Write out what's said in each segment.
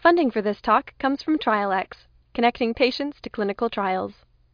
Funding for this talk comes from TrialX, connecting patients to clinical trials.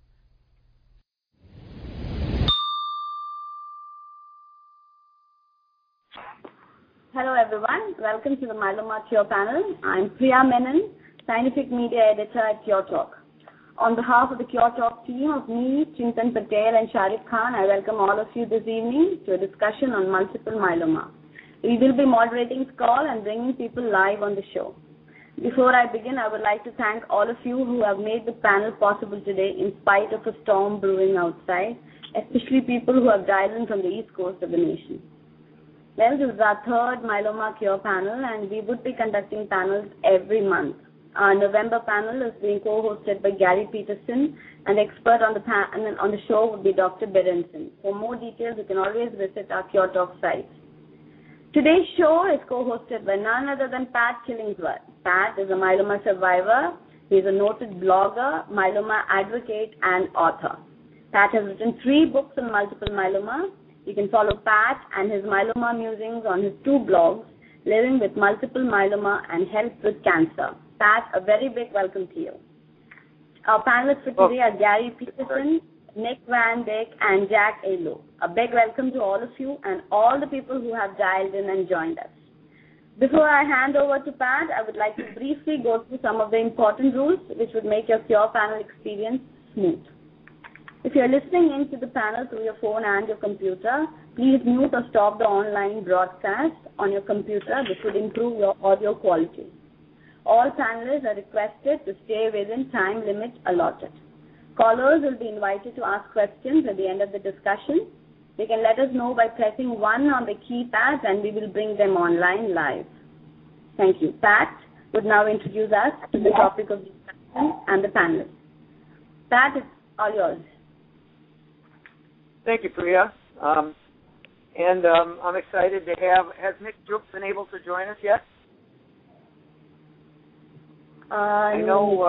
Hello everyone, welcome to the Myeloma Cure panel. I'm Priya Menon, Scientific Media Editor at Cure Talk. On behalf of the Cure Talk team of me, Chintan Patel and Sharif Khan, I welcome all of you this evening to a discussion on multiple myeloma. We will be moderating this call and bringing people live on the show. Before I begin, I would like to thank all of you who have made the panel possible today in spite of a storm brewing outside, especially people who have dialed in from the east coast of the nation. Well, this is our third Myeloma Cure panel, and we would be conducting panels every month. Our November panel is being co-hosted by Gary Peterson, and the expert on the show would be Dr. Berenson. For more details, you can always visit our Cure Talk site. Today's show is co-hosted by none other than Pat Killingsworth. Pat is a myeloma survivor. He is a noted blogger, myeloma advocate, and author. Pat has written 3 books on multiple myeloma. You can follow Pat and his myeloma musings on his 2 blogs, Living with Multiple Myeloma and Health with Cancer. Pat, a very big welcome to you. Our panelists for today are Gary Peterson, Nick Van Dyck, and Jack Alo. A big welcome to all of you and all the people who have dialed in and joined us. Before I hand over to Pat, I would like to briefly go through some of the important rules which would make your Cure panel experience smooth. If you are listening in to the panel through your phone and your computer, please mute or stop the online broadcast on your computer. This would improve your audio quality. All panelists are requested to stay within time limits allotted. Callers will be invited to ask questions at the end of the discussion. They can let us know by pressing 1 on the keypad, and we will bring them online live. Thank you. Pat would now introduce us to the topic of discussion and the panelists. Pat, it's all yours. Thank you, Priya. I'm excited to have. Has Nick been able to join us yet? I know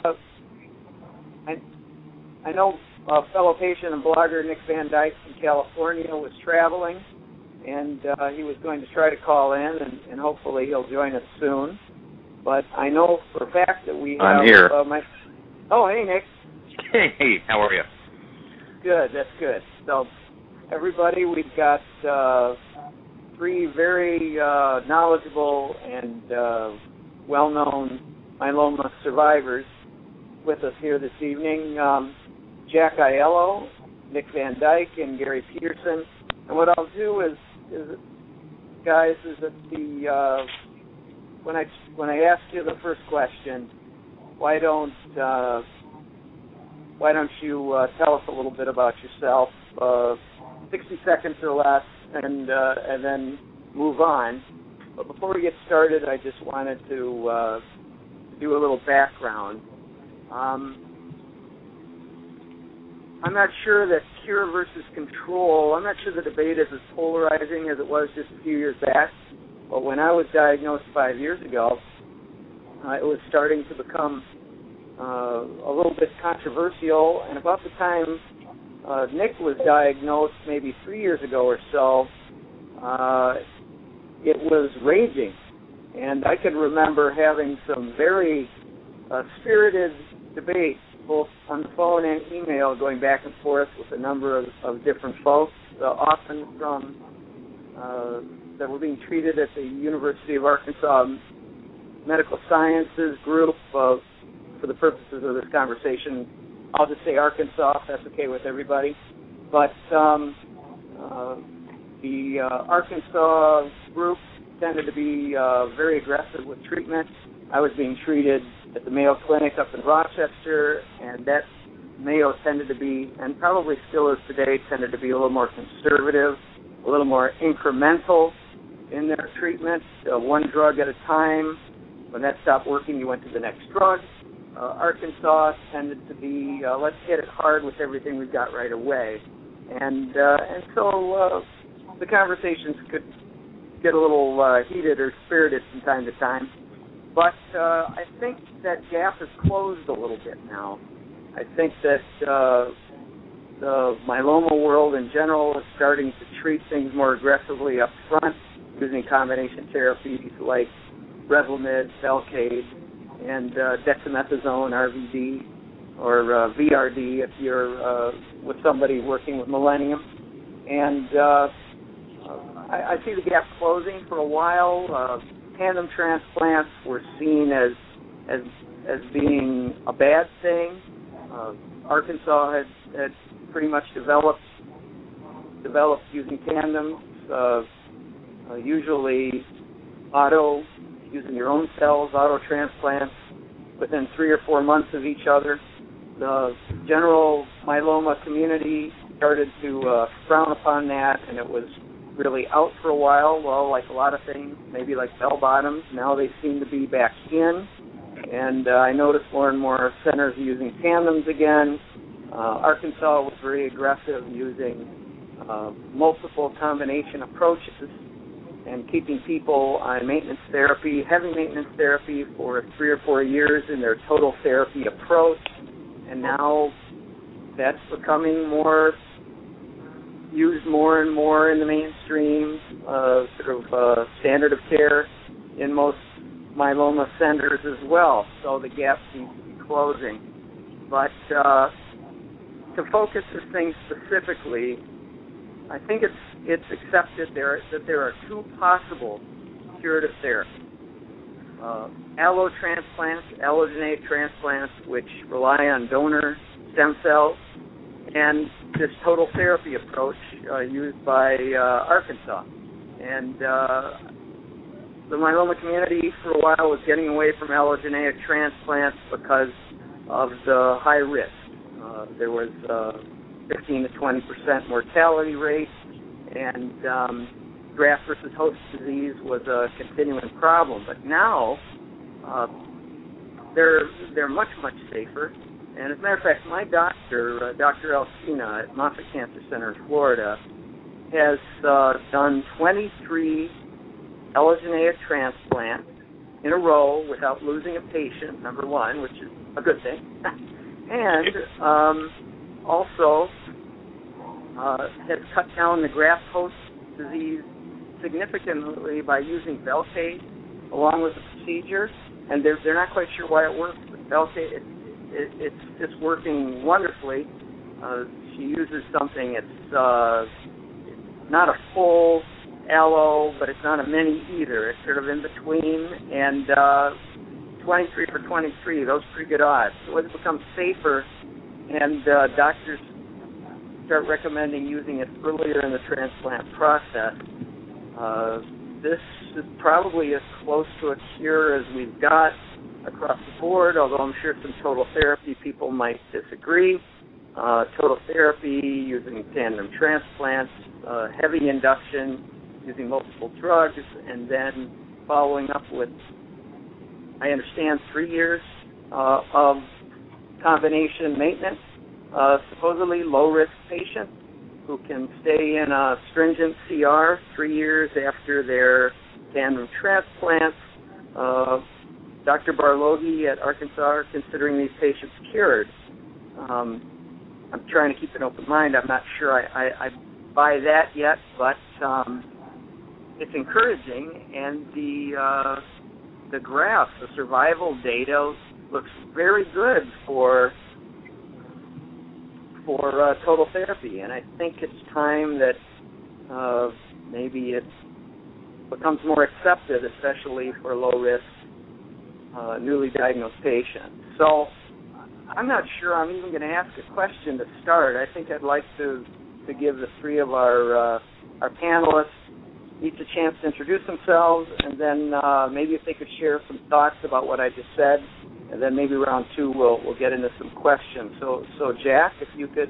fellow patient and blogger Nick Van Dyke from California was traveling, and he was going to try to call in, and hopefully he'll join us soon. But I know for a fact that we have... I'm here. Oh, hey, Nick. Hey, how are you? Good, that's good. So, everybody, we've got 3 very knowledgeable and well-known myeloma survivors with us here this evening. Jack Aiello, Nick Van Dyke, and Gary Peterson. And what I'll do is guys, is that when I ask you the first question, why don't you tell us a little bit about yourself, 60 seconds or less, and then move on. But before we get started, I just wanted to do a little background. I'm not sure that cure versus control, I'm not sure the debate is as polarizing as it was just a few years back. But when I was diagnosed 5 years ago, it was starting to become a little bit controversial. And about the time Nick was diagnosed, maybe 3 years ago or so, it was raging. And I can remember having some very spirited debates, both on the phone and email, going back and forth with a number of different folks, often from that were being treated at the University of Arkansas Medical Sciences group. For the purposes of this conversation, I'll just say Arkansas, if that's okay with everybody. But the Arkansas group tended to be very aggressive with treatment. I was being treated at the Mayo Clinic up in Rochester, and that Mayo tended to be, and probably still is today, tended to be a little more conservative, a little more incremental in their treatment, 1 drug at a time. When that stopped working, you went to the next drug. Arkansas tended to be, let's hit it hard with everything we've got right away. And so the conversations could get a little heated or spirited from time to time. But I think that gap has closed a little bit now. I think that the myeloma world in general is starting to treat things more aggressively up front using combination therapies like Revlimid, Velcade, and dexamethasone, RVD, or VRD if you're with somebody working with Millennium. And I see the gap closing. For a while. Tandem transplants were seen as being a bad thing. Arkansas had pretty much developed using tandems, usually using your own cells, auto transplants within 3 or 4 months of each other. The general myeloma community started to frown upon that, and it was really out for a while. Well, like a lot of things, maybe like bell bottoms, now they seem to be back in. And I noticed more and more centers using tandems again. Arkansas was very aggressive using multiple combination approaches and keeping people on maintenance therapy, heavy maintenance therapy for 3 or 4 years in their total therapy approach. And now that's becoming used more and more in the mainstream standard of care in most myeloma centers as well. So the gap seems to be closing. But to focus this thing specifically, I think it's accepted that there are 2 possible curative therapies. Allo transplants, allogeneic transplants, which rely on donor stem cells, and this total therapy approach used by Arkansas. And the myeloma community for a while was getting away from allogeneic transplants because of the high risk. There was 15 to 20% mortality rate, and graft versus host disease was a continuing problem. But now they're much, much safer. And as a matter of fact, my doctor, Dr. Alcina at Moffitt Cancer Center in Florida, has done 23 allogeneic transplants in a row without losing a patient, number one, which is a good thing. And also has cut down the graft-host disease significantly by using Velcade along with the procedure. And they're not quite sure why it works, but Velcade, it's just working wonderfully. She uses something, it's not a full allo, but it's not a mini either. It's sort of in between, and 23 for 23, those are pretty good odds. So it becomes safer, and doctors start recommending using it earlier in the transplant process. This is probably as close to a cure as we've got across the board, although I'm sure some total therapy people might disagree. Total therapy using tandem transplants, heavy induction using multiple drugs, and then following up with, I understand, 3 years of combination maintenance, supposedly low-risk patients who can stay in a stringent CR 3 years after their tandem transplants. Dr. Barloghi at Arkansas are considering these patients cured. I'm trying to keep an open mind. I'm not sure I buy that yet, but it's encouraging, and the graph, the survival data, looks very good for total therapy, and I think it's time that maybe it becomes more accepted, especially for low-risk, newly diagnosed patients. So I'm not sure I'm even going to ask a question to start. I think I'd like to give the 3 of our panelists each a chance to introduce themselves, and then maybe if they could share some thoughts about what I just said, and then maybe round 2 we'll get into some questions. So Jack, if you could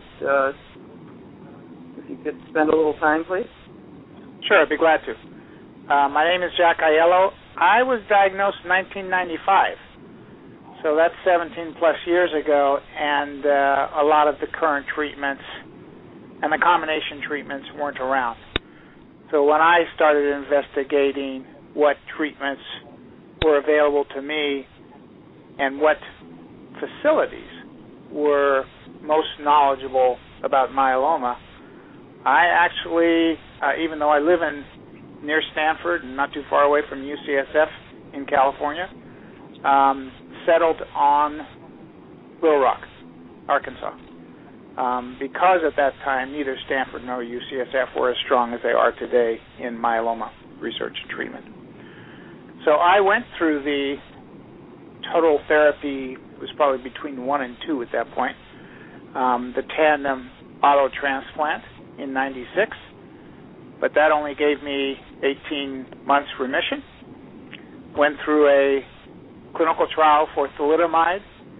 spend a little time, please. Sure, I'd be glad to. My name is Jack Aiello. I was diagnosed in 1995, so that's 17 plus years ago, and a lot of the current treatments and the combination treatments weren't around. So when I started investigating what treatments were available to me and what facilities were most knowledgeable about myeloma, I actually, even though I live near Stanford and not too far away from UCSF in California, settled on Little Rock, Arkansas, because at that time neither Stanford nor UCSF were as strong as they are today in myeloma research and treatment. So I went through the total therapy, it was probably between 1 and 2 at that point, the tandem auto transplant in 96, but that only gave me 18 months remission. Went through a clinical trial for thalidomide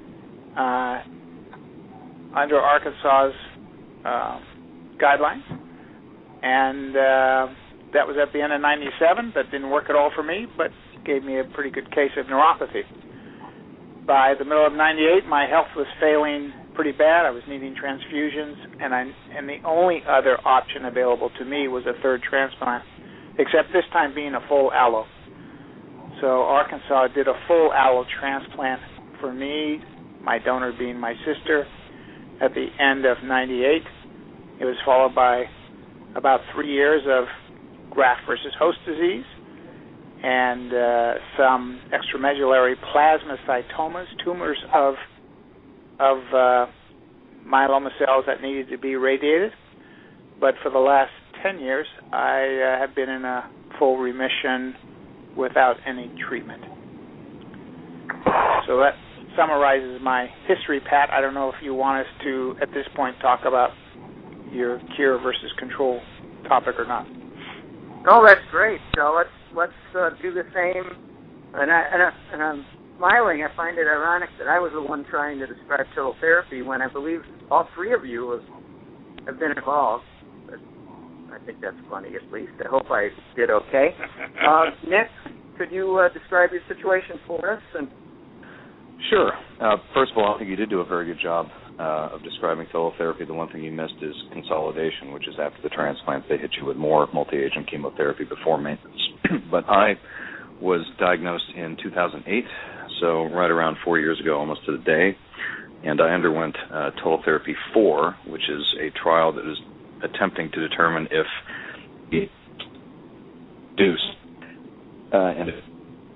under Arkansas's guidelines, and that was at the end of 97. That didn't work at all for me, but gave me a pretty good case of neuropathy. By the middle of 98, my health was failing pretty bad. I was needing transfusions, and the only other option available to me was a third transplant, except this time being a full allo. So Arkansas did a full allo transplant for me, my donor being my sister, at the end of 98. It was followed by about 3 years of graft versus host disease and some extramedullary plasmacytomas, tumors of myeloma cells that needed to be irradiated. But for the last 10 years, I have been in a full remission without any treatment. So that summarizes my history, Pat. I don't know if you want us to, at this point, talk about your cure versus control topic or not. Oh, that's great. So let's do the same. And I'm smiling. I find it ironic that I was the one trying to describe total therapy when I believe all three of you have been involved. But I think that's funny, at least. I hope I did okay. Nick, could you describe your situation for us? Sure. First of all, I think you did do a very good job of describing total therapy. The one thing you missed is consolidation, which is after the transplant, they hit you with more multi-agent chemotherapy before maintenance. But I was diagnosed in 2008, so right around 4 years ago, almost to the day, and I underwent Total Therapy 4, which is a trial that is attempting to determine if it reduced and if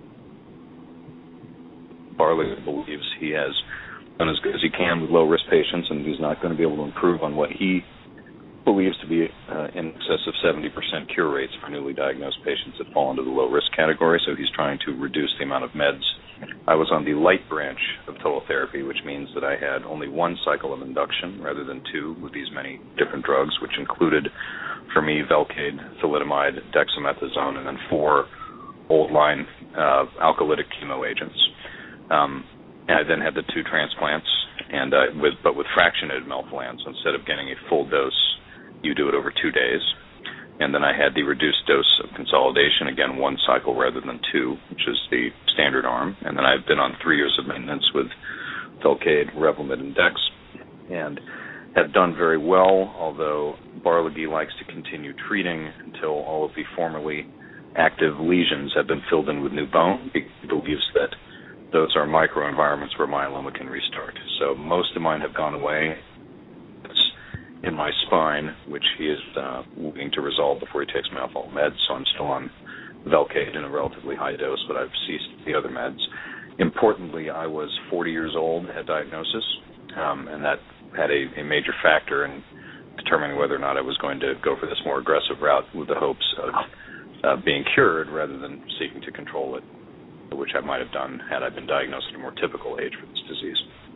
Barley believes he has done as good as he can with low-risk patients, and he's not going to be able to improve on what he believes to be in excess of 70% cure rates for newly diagnosed patients that fall into the low-risk category, so he's trying to reduce the amount of meds. I was on the light branch of total therapy, which means that I had only one cycle of induction rather than two with these many different drugs, which included, for me, Velcade, thalidomide, dexamethasone, and then 4 old-line alkylytic chemo agents. I then had the 2 transplants, and but with fractionated melphalan. So instead of getting a full dose, you do it over 2 days. And then I had the reduced dose of consolidation, again, 1 cycle rather than 2, which is the standard arm. And then I've been on 3 years of maintenance with Velcade, Revlimid, and Dex, and have done very well, although Barley likes to continue treating until all of the formerly active lesions have been filled in with new bone. He believes that those are microenvironments where myeloma can restart. So most of mine have gone away. It's in my spine, which he is looking to resolve before he takes methylphenidate meds. So I'm still on Velcade in a relatively high dose, but I've ceased the other meds. Importantly, I was 40 years old at diagnosis, and that had a major factor in determining whether or not I was going to go for this more aggressive route with the hopes of being cured rather than seeking to control it, which I might have done had I been diagnosed at a more typical age for this disease.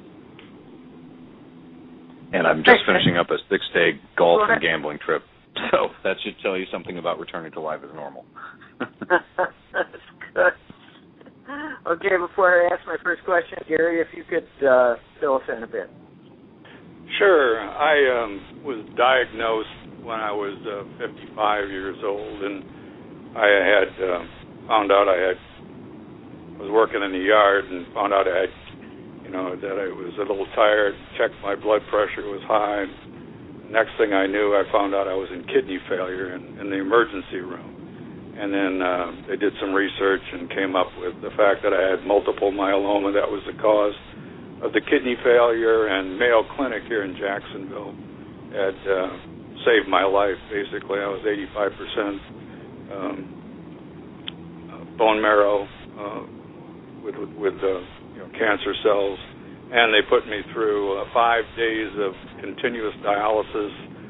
And I'm just finishing up a 6-day golf and gambling trip, so that should tell you something about returning to life as normal. That's good. Okay, before I ask my first question, Gary, if you could fill us in a bit. Sure. I was diagnosed when I was 55 years old, and I had found out I was working in the yard and found out that I was a little tired, checked my blood pressure was high. Next thing I knew, I found out I was in kidney failure in the emergency room. And then they did some research and came up with the fact that I had multiple myeloma. That was the cause of the kidney failure, and Mayo Clinic here in Jacksonville had saved my life, basically. I was 85% bone marrow with cancer cells, and they put me through 5 days of continuous dialysis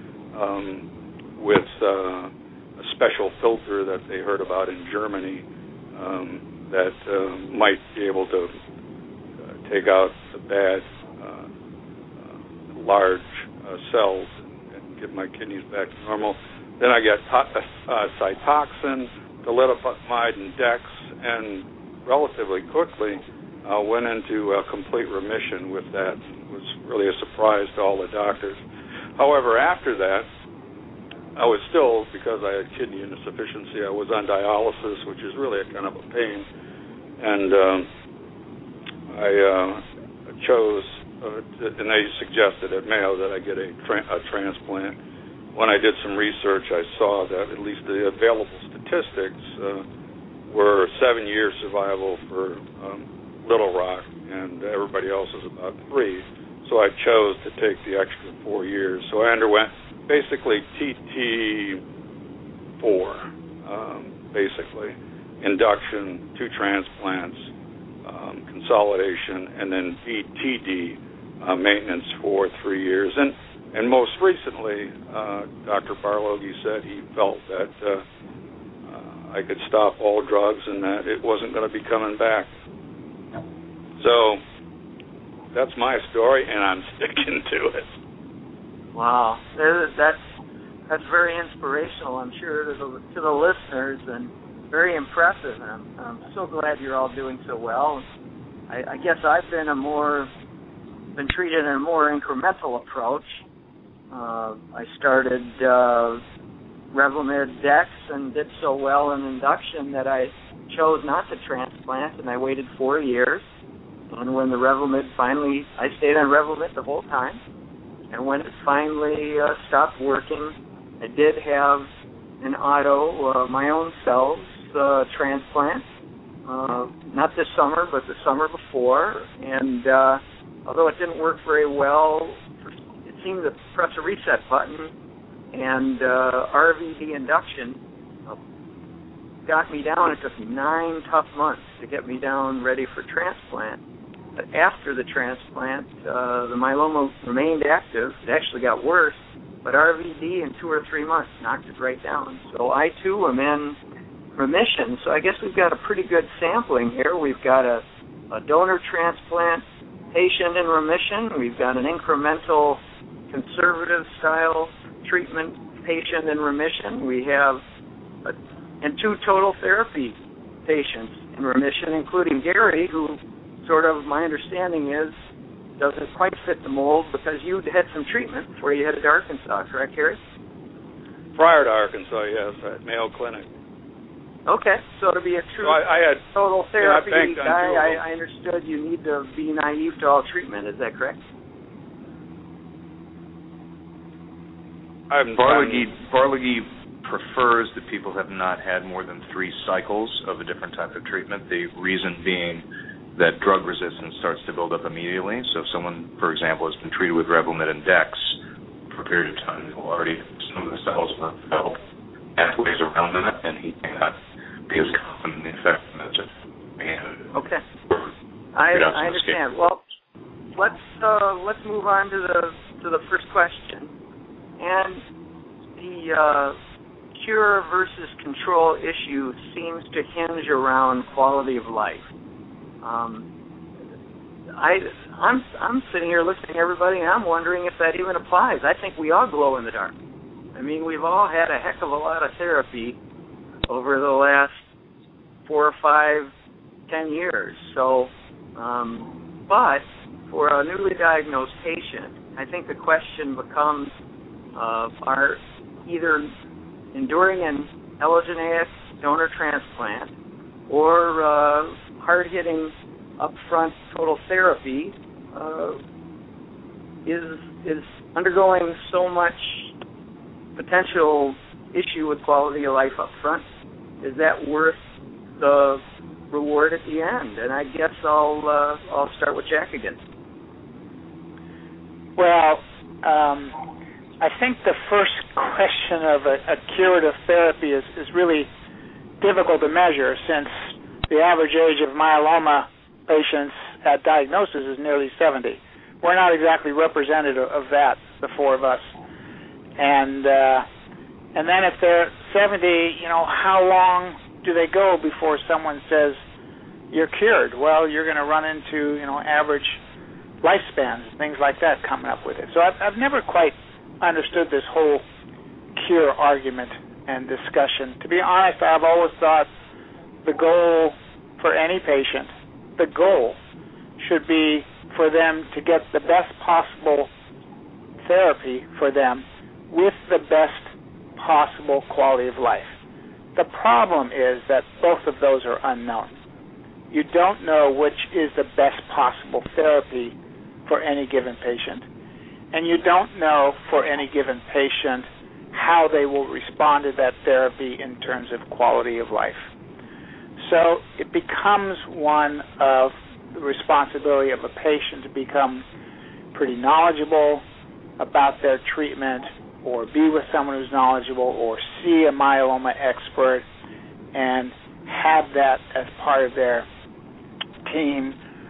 with a special filter that they heard about in Germany that might be able to take out the bad large cells and get my kidneys back to normal. Then I get Cytoxin, thalidomide, and Dex, and relatively quickly went into a complete remission with that. It was really a surprise to all the doctors. However, after that, I was still, because I had kidney insufficiency, I was on dialysis, which is really a kind of a pain. And I chose, and they suggested at Mayo that I get a transplant. When I did some research, I saw that at least the available statistics were 7 years survival for Little Rock, and everybody else is about 3. So I chose to take the extra 4 years. So I underwent basically TT4, basically, induction, 2 transplants, consolidation, and then BTD, maintenance for 3 years. And most recently, Dr. Barloghi said he felt that I could stop all drugs and that it wasn't going to be coming back. So that's my story, and I'm sticking to it. Wow, that's very inspirational, I'm sure, to the listeners, and very impressive. And I'm so glad you're all doing so well. I guess I've been treated in a more incremental approach. I started Revlimid Dex and did so well in induction that I chose not to transplant, and I waited 4 years. And when the Revlimid finally, I stayed on Revlimid the whole time. And when it finally stopped working, I did have an auto, my own cells transplant. Not this summer, but the summer before. And although it didn't work very well, it seemed to press a reset button. And RVD induction got me down. It took me 9 tough months to get me down ready for transplant. But after the transplant, the myeloma remained active. It actually got worse, but RVD in 2 or 3 months knocked it right down. So I, too, am in remission. So I guess we've got a pretty good sampling here. We've got a donor transplant patient in remission. We've got an incremental conservative-style treatment patient in remission. We have and 2 total therapy patients in remission, including Gary, who sort of, my understanding is, doesn't quite fit the mold because you had some treatment before you headed to Arkansas, correct, Gary? Prior to Arkansas, yes, at Mayo Clinic. Okay, so to be a true total therapy guy, I understood you need to be naive to all treatment. Is that correct? Barloghi prefers that people have not had more than 3 cycles of a different type of treatment, the reason being that drug resistance starts to build up immediately. So if someone, for example, has been treated with Revlimid and Dex for a period of time, already some of the cells will develop pathways around that, and he cannot be as confident in the effectiveness of it. Okay. I understand. Well, let's move on to the first question. And the cure versus control issue seems to hinge around quality of life. I'm sitting here listening to everybody, and I'm wondering if that even applies. I think we all glow in the dark. I mean, we've all had a heck of a lot of therapy over the last 4 or 5, 10 years. So, but for a newly diagnosed patient, I think the question becomes, are either enduring an allogeneic donor transplant or hard-hitting upfront total therapy is undergoing so much potential issue with quality of life up front. Is that worth the reward at the end? And I guess I'll start with Jack again. Well, I think the first question of a curative therapy is really difficult to measure, since the average age of myeloma patients at diagnosis is nearly 70. We're not exactly representative of that, the four of us. And then if they're 70, how long do they go before someone says you're cured? Well, you're going to run into, average lifespans, things like that coming up with it. So I've never quite understood this whole cure argument and discussion. To be honest, I've always thought the goal for any patient, the goal should be for them to get the best possible therapy for them with the best possible quality of life. The problem is that both of those are unknown. You don't know which is the best possible therapy for any given patient, and you don't know for any given patient how they will respond to that therapy in terms of quality of life. So it becomes one of the responsibility of a patient to become pretty knowledgeable about their treatment, or be with someone who's knowledgeable, or see a myeloma expert and have that as part of their team.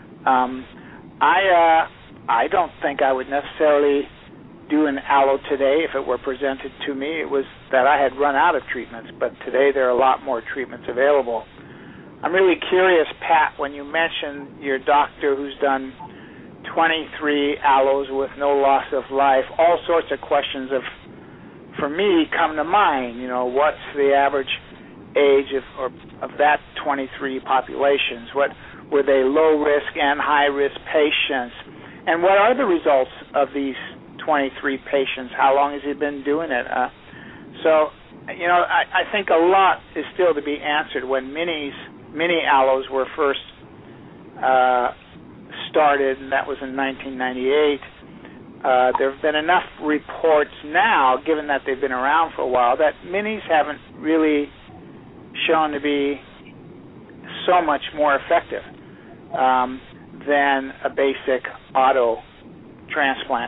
I don't think I would necessarily do an allo today if it were presented to me. It was that I had run out of treatments, but today there are a lot more treatments available. I'm really curious, Pat, when you mentioned your doctor who's done 23 allos with no loss of life, all sorts of questions for me come to mind. What's the average age of that 23 populations? What were they, low risk and high risk patients? And what are the results of these 23 patients? How long has he been doing it? I think a lot is still to be answered. When mini allos were first started, and that was in 1998, there have been enough reports now, given that they've been around for a while, that minis haven't really shown to be so much more effective than a basic auto transplant.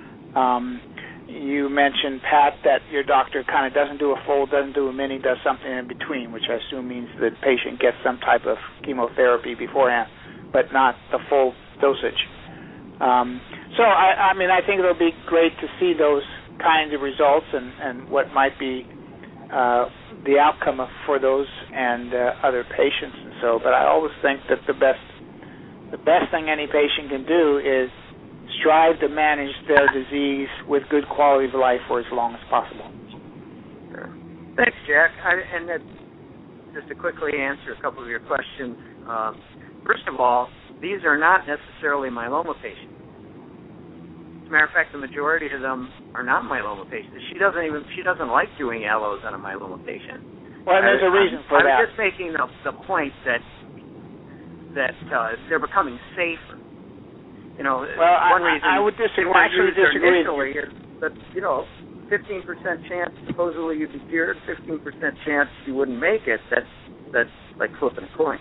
You mentioned, Pat, that your doctor kind of doesn't do a full, doesn't do a mini, does something in between, which I assume means the patient gets some type of chemotherapy beforehand, but not the full dosage. I think it'll be great to see those kinds of results and what might be the outcome for those and other patients and so. But I always think that the best thing any patient can do is strive to manage their disease with good quality of life for as long as possible. Sure. Thanks, Jack. And just to quickly answer a couple of your questions. First of all, these are not necessarily myeloma patients. As a matter of fact, the majority of them are not myeloma patients. She doesn't like doing allos on a myeloma patient. Well, there's a reason for that. I was just making the point that they're becoming safer. One reason I would disagree. Actually, disagree initially is that 15% chance supposedly you'd be cured, 15% chance you wouldn't make it. That's like flipping a coin.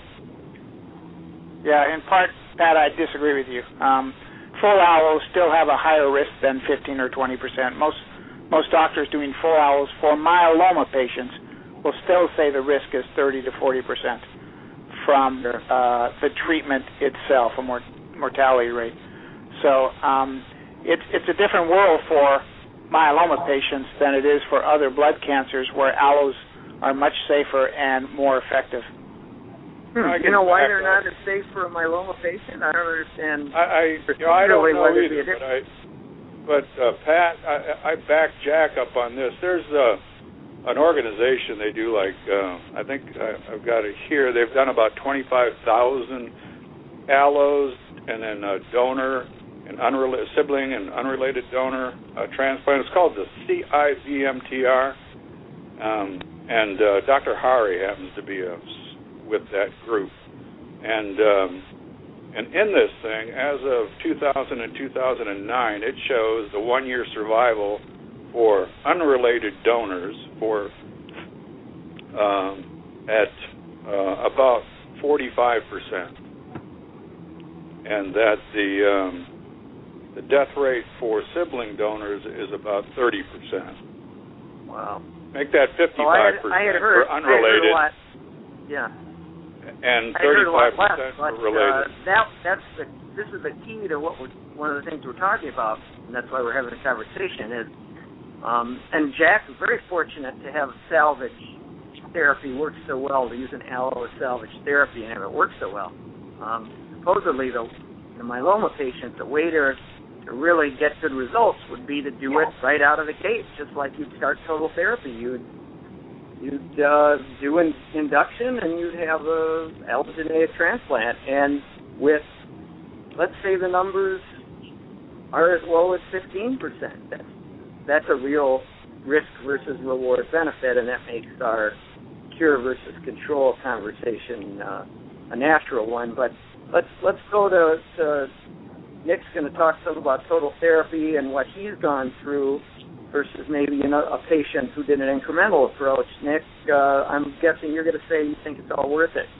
Yeah, in part, Pat, I disagree with you. Full allos still have a higher risk than 15 or 20%. Most doctors doing full allos for myeloma patients will still say the risk is 30 to 40% from the treatment itself, a mortality rate. So it's a different world for myeloma patients than it is for other blood cancers, where allos are much safer and more effective. You know why they're not as safe for a myeloma patient? I don't understand. I don't know either, but Pat, I back Jack up on this. There's an organization, they do I think I've got it here. They've done about 25,000 allos, and then a donor, an sibling and unrelated donor transplant. It's called the CIVMTR, and Dr. Hari happens to be with that group. And in this thing, as of 2000 and 2009, it shows the 1-year survival for unrelated donors at about 45%, and that the death rate for sibling donors is about 30%. Wow. Make that 55% I had heard, for unrelated. Yeah. and 35% but, related. This is the key to one of the things we're talking about, and that's why we're having a conversation. Is and Jack is very fortunate to have salvage therapy work so well, to use an allo salvage therapy and have it work so well. Supposedly, the myeloma patients, the way to really get good results would be to do it right out of the gate, just like you'd start total therapy. You'd do an induction, and you'd have a allogeneic transplant. And with, let's say the numbers are as low as 15%. That's a real risk versus reward benefit, and that makes our cure versus control conversation a natural one. But let's go to Nick's going to talk some about total therapy and what he's gone through versus maybe a patient who did an incremental approach. Nick, I'm guessing you're going to say you think it's all worth it.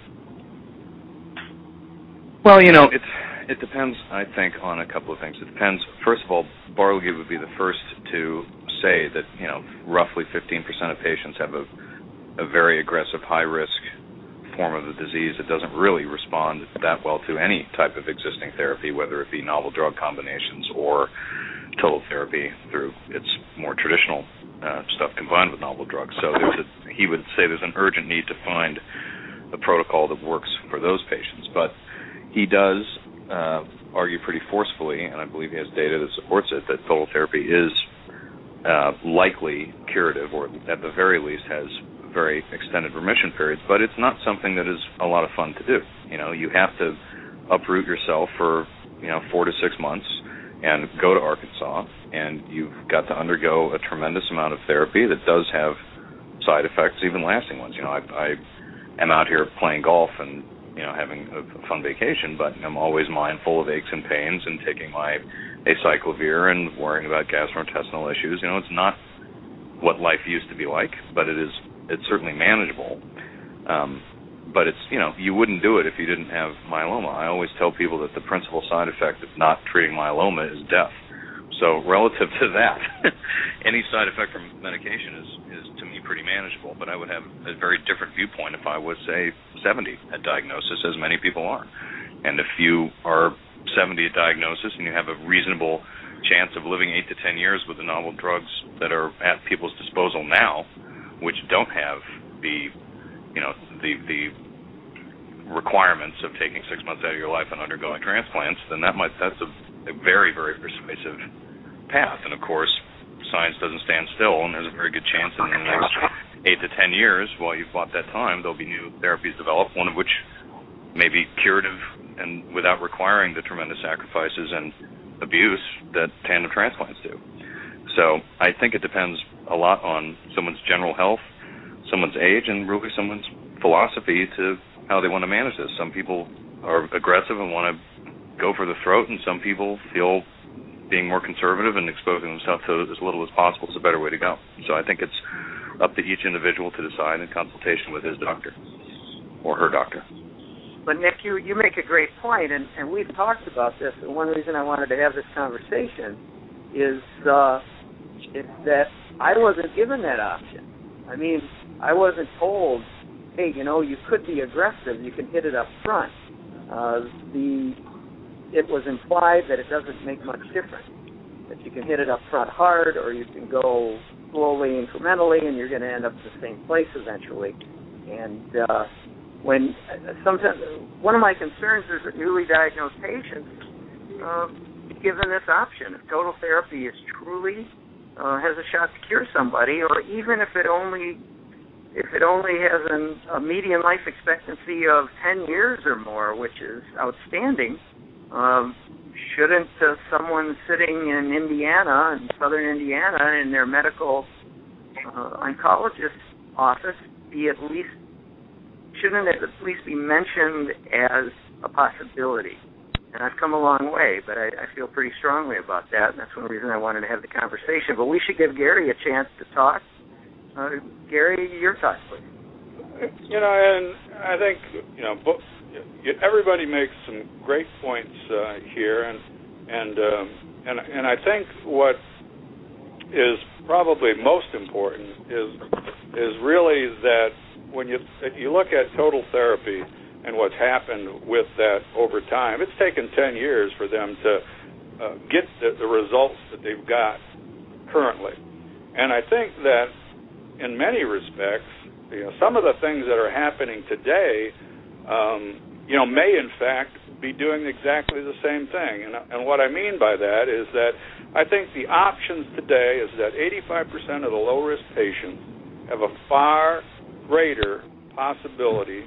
Well, it depends, I think, on a couple of things. It depends. First of all, Barloggy would be the first to say that, roughly 15% of patients have a very aggressive, high-risk form of the disease that doesn't really respond that well to any type of existing therapy, whether it be novel drug combinations or total therapy through its more traditional stuff combined with novel drugs. So he would say there's an urgent need to find a protocol that works for those patients. But he does argue pretty forcefully, and I believe he has data that supports it, that total therapy is likely curative, or at the very least has very extended remission periods, but it's not something that is a lot of fun to do. You have to uproot yourself for 4 to 6 months and go to Arkansas, and you've got to undergo a tremendous amount of therapy that does have side effects, even lasting ones. I am out here playing golf and having a fun vacation, but I'm always mindful of aches and pains and taking my acyclovir and worrying about gastrointestinal issues. It's not what life used to be like, but it's certainly manageable. But it's, you wouldn't do it if you didn't have myeloma. I always tell people that the principal side effect of not treating myeloma is death. So relative to that, any side effect from medication is to me pretty manageable, but I would have a very different viewpoint if I was, say, 70 at diagnosis, as many people are. And if you are 70 at diagnosis and you have a reasonable chance of living 8 to 10 years with the novel drugs that are at people's disposal now, which don't have the requirements of taking 6 months out of your life and undergoing transplants, then that's a very, very persuasive path. And of course, science doesn't stand still, and there's a very good chance in the next 8 to 10 years, while you've bought that time, there'll be new therapies developed, one of which may be curative and without requiring the tremendous sacrifices and abuse that tandem transplants do. So I think it depends a lot on someone's general health, someone's age, and really someone's philosophy to how they want to manage this. Some people are aggressive and want to go for the throat, and some people feel being more conservative and exposing themselves to as little as possible is a better way to go. So I think it's up to each individual to decide in consultation with his doctor or her doctor. But Nick, you make a great point, and we've talked about this, and one reason I wanted to have this conversation is that I wasn't given that option. I mean, I wasn't told, hey, you could be aggressive, you can hit it up front. It was implied that it doesn't make much difference, that you can hit it up front hard, or you can go slowly, incrementally, and you're going to end up at the same place eventually. And when sometimes one of my concerns is that newly diagnosed patients given this option. If total therapy is truly has a shot to cure somebody, or even if it only has a median life expectancy of 10 years or more, which is outstanding, shouldn't someone sitting in Indiana, in southern Indiana, in their medical oncologist's office shouldn't it at least be mentioned as a possibility? And I've come a long way, but I feel pretty strongly about that, and that's one reason I wanted to have the conversation. But we should give Gary a chance to talk. Gary, your thoughts, please. And I think, everybody makes some great points here, and I think what is probably most important is really that when you look at total therapy and what's happened with that over time. It's taken 10 years for them to get the results that they've got currently. And I think that in many respects, some of the things that are happening today, may in fact be doing exactly the same thing. And what I mean by that is that I think the options today is that 85% of the low-risk patients have a far greater possibility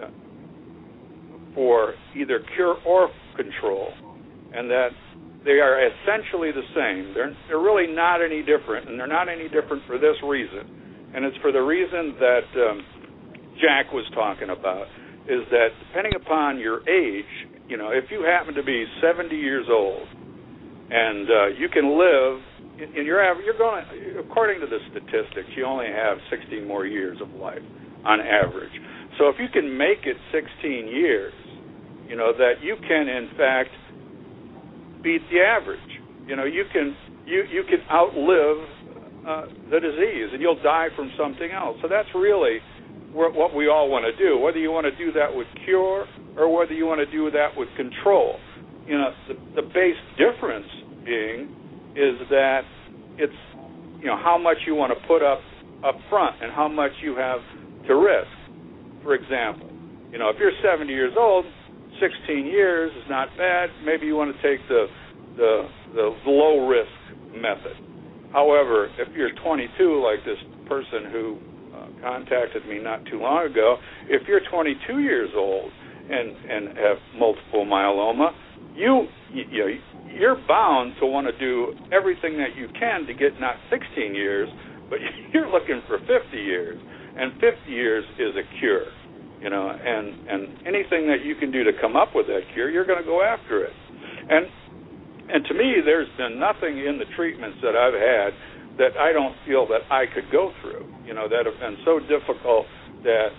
for either cure or control, and that they are essentially the same. They're really not any different, and they're not any different for this reason. And it's for the reason that Jack was talking about, is that depending upon your age, if you happen to be 70 years old and you can live, you're going, according to the statistics, you only have 16 more years of life on average. So if you can make it 16 years, that you can in fact beat the average. You can outlive the disease, and you'll die from something else. So that's really what we all want to do, whether you want to do that with cure or whether you want to do that with control. The base difference being is that it's how much you want to put up front and how much you have to risk. For example, if you're 70 years old, 16 years is not bad. Maybe you want to take the low risk method. However, if you're 22, like this person who contacted me not too long ago, if you're 22 years old and have multiple myeloma, you're bound to want to do everything that you can to get not 16 years, but you're looking for 50 years, and 50 years is a cure. And anything that you can do to come up with that cure, you're going to go after it. And to me, there's been nothing in the treatments that I've had that I don't feel that I could go through, that have been so difficult that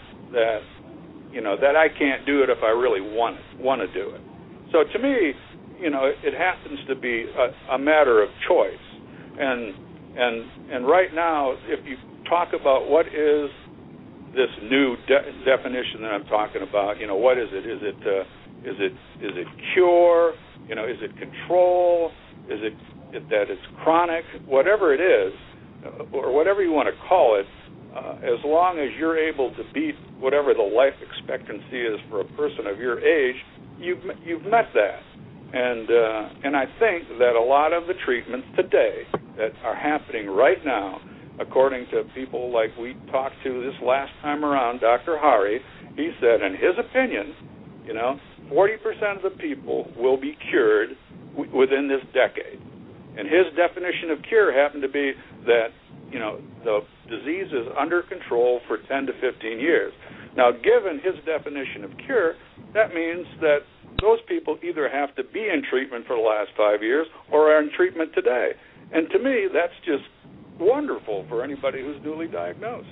I can't do it if I really want to do it. So to me, it happens to be a matter of choice. And right now, if you talk about what is this new definition that I'm talking about, what is it? Is it cure? Is it control? Is it that it's chronic? Whatever it is, or whatever you want to call it, as long as you're able to beat whatever the life expectancy is for a person of your age, you've met that. And I think that a lot of the treatments today that are happening right now, according to people like we talked to this last time around, Dr. Hari, he said, in his opinion, 40% of the people will be cured within this decade. And his definition of cure happened to be that, the disease is under control for 10 to 15 years. Now, given his definition of cure, that means that those people either have to be in treatment for the last 5 years or are in treatment today. And to me, that's just wonderful for anybody who's newly diagnosed.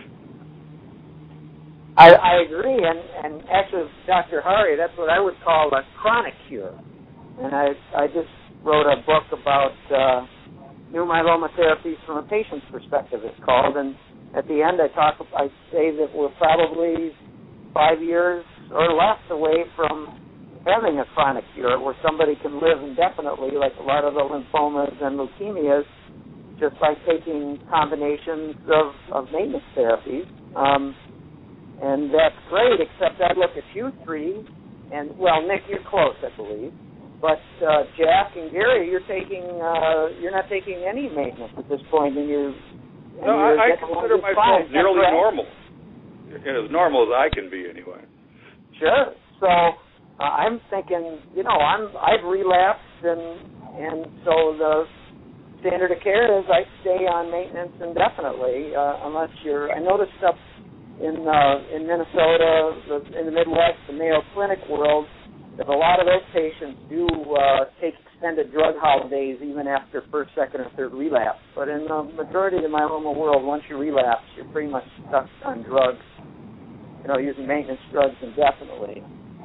I agree, and actually, Dr. Hari, that's what I would call a chronic cure. And I just wrote a book about new myeloma therapies from a patient's perspective, it's called, and at the end I say that we're probably 5 years or less away from having a chronic cure where somebody can live indefinitely, like a lot of the lymphomas and leukemias, just by taking combinations of maintenance therapies. And that's great, except I look at you three, and, well, Nick, you're close, I believe. But Jack and Gary, you're not taking any maintenance at this point, and I consider myself nearly normal, as normal as I can be, anyway. Sure. So I'm thinking, I've relapsed, and so the standard of care is I stay on maintenance indefinitely, unless I noticed up in Minnesota, in the Midwest, the Mayo Clinic world, that a lot of those patients do take extended drug holidays even after first, second, or third relapse. But in the majority of the myeloma world, once you relapse, you're pretty much stuck on drugs, using maintenance drugs indefinitely.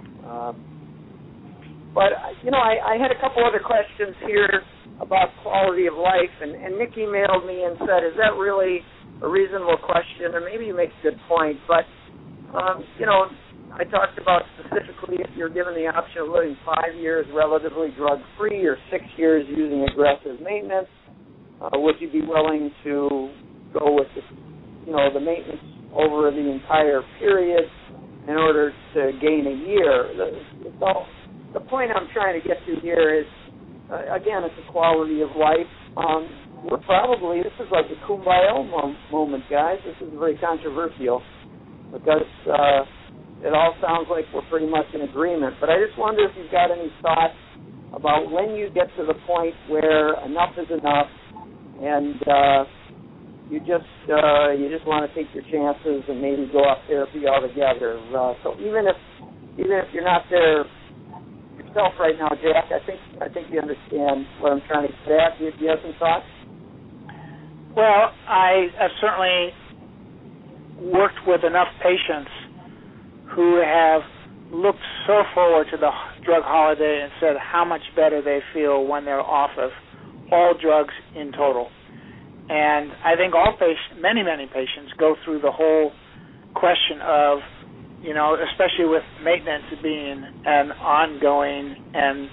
But I had a couple other questions here about quality of life, and Nick emailed me and said, is that really a reasonable question? Or maybe you make a good point, but, I talked about specifically if you're given the option of living 5 years relatively drug-free or 6 years using aggressive maintenance, would you be willing to go with the maintenance over the entire period in order to gain a year? The point I'm trying to get to here is, again, it's a quality of life. This is like a kumbaya moment, guys. This is very controversial because it all sounds like we're pretty much in agreement. But I just wonder if you've got any thoughts about when you get to the point where enough is enough and you just want to take your chances and maybe go off therapy altogether. So even if you're not there yourself right now, Jack, I think you understand what I'm trying to get at. Do you have some thoughts? Well, I have certainly worked with enough patients who have looked so forward to the drug holiday and said how much better they feel when they're off of all drugs in total. And I think many patients go through the whole question of, especially with maintenance being an ongoing and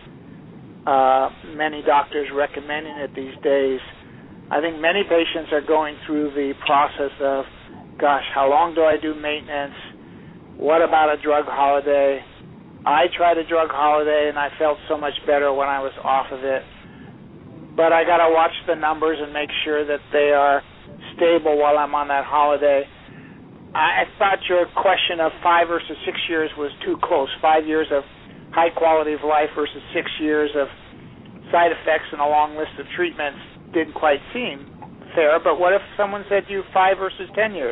many doctors recommending it these days. I think many patients are going through the process of, gosh, how long do I do maintenance? What about a drug holiday? I tried a drug holiday and I felt so much better when I was off of it. But I got to watch the numbers and make sure that they are stable while I'm on that holiday. I thought your question of 5 versus 6 years was too close. 5 years of high quality of life versus 6 years of side effects and a long list of treatments didn't quite seem fair. But what if someone said to you 5 versus 10 years?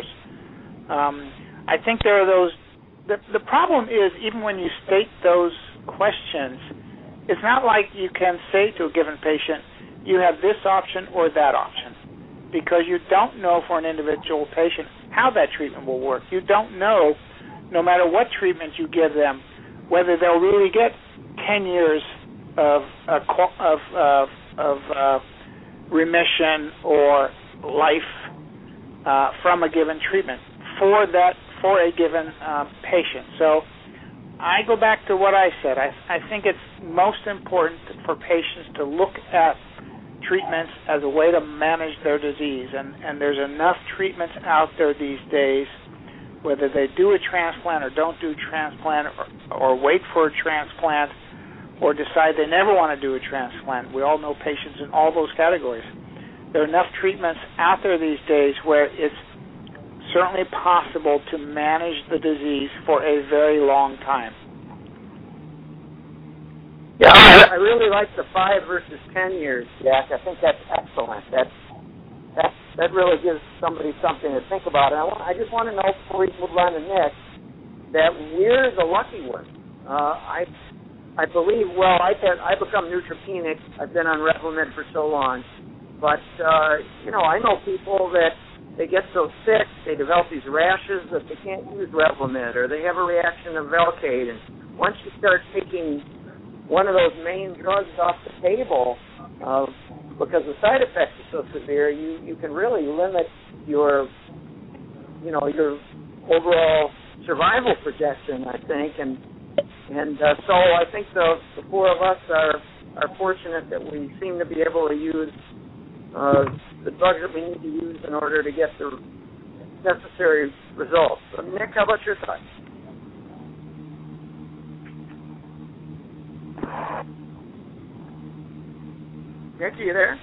I think there are those. The problem is, even when you state those questions, it's not like you can say to a given patient, you have this option or that option, because you don't know for an individual patient how that treatment will work. You don't know, no matter what treatment you give them, whether they'll really get 10 years of remission or life from a given treatment for a given patient. So I go back to what I said. I think it's most important for patients to look at treatments as a way to manage their disease, and there's enough treatments out there these days, whether they do a transplant or don't do a transplant or wait for a transplant or decide they never want to do a transplant. We all know patients in all those categories. There are enough treatments out there these days where it's certainly possible to manage the disease for a very long time. Yeah, I really like the 5 versus 10 years, Jack. I think that's excellent. That really gives somebody something to think about. And I just want to know, before we move on to Nick, that we're the lucky one. I believe, I've become neutropenic. I've been on Revlimid for so long. But, I know people that they get so sick, they develop these rashes that they can't use Revlimid, or they have a reaction to Velcade. And once you start taking one of those main drugs off the table, because the side effects are so severe, you can really limit your overall survival projection, I think. And so I think the four of us are fortunate that we seem to be able to use the drugs that we need to use in order to get the necessary results. So Nick, how about your thoughts? Nick, are you there?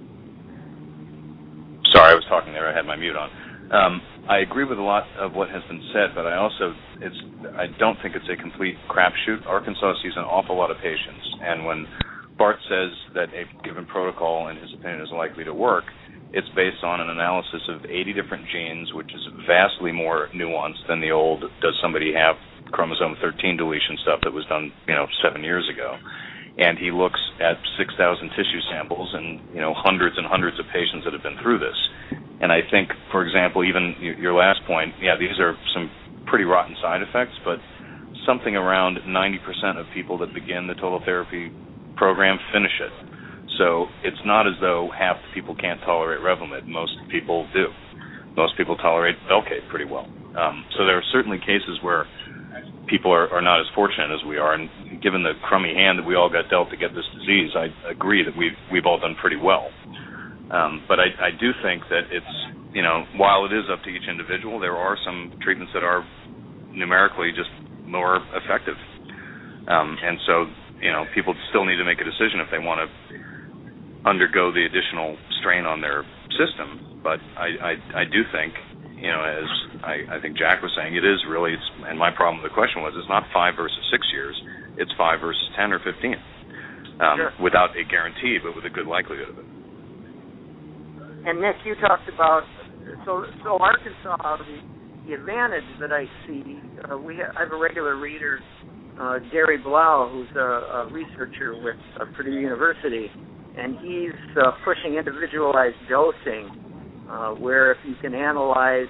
Sorry, I was talking there. I had my mute on. I agree with a lot of what has been said, but I don't think it's a complete crapshoot. Arkansas sees an awful lot of patients, and when Bart says that a given protocol, in his opinion, is likely to work, it's based on an analysis of 80 different genes, which is vastly more nuanced than the old does somebody have chromosome 13 deletion stuff that was done 7 years ago. And he looks at 6,000 tissue samples and hundreds and hundreds of patients that have been through this. And I think, for example, even your last point, these are some pretty rotten side effects, but something around 90% of people that begin the total therapy program finish it. So it's not as though half the people can't tolerate Revlimid. Most people do. Most people tolerate Velcade pretty well. So there are certainly cases where people are not as fortunate as we are. And given the crummy hand that we all got dealt to get this disease, I agree that we've all done pretty well. But I do think that it's, while it is up to each individual, there are some treatments that are numerically just more effective. And so, people still need to make a decision if they want to undergo the additional strain on their system. But I do think, as I think Jack was saying, it is really, and my problem with the question was, it's not 5 versus 6 years, it's 5 versus 10 or 15, Sure. without a guarantee, but with a good likelihood of it. And Nick, you talked about, so Arkansas, the advantage that I see, I have a regular reader, Gary Blau, who's a researcher with Purdue University, and he's pushing individualized dosing, where if you can analyze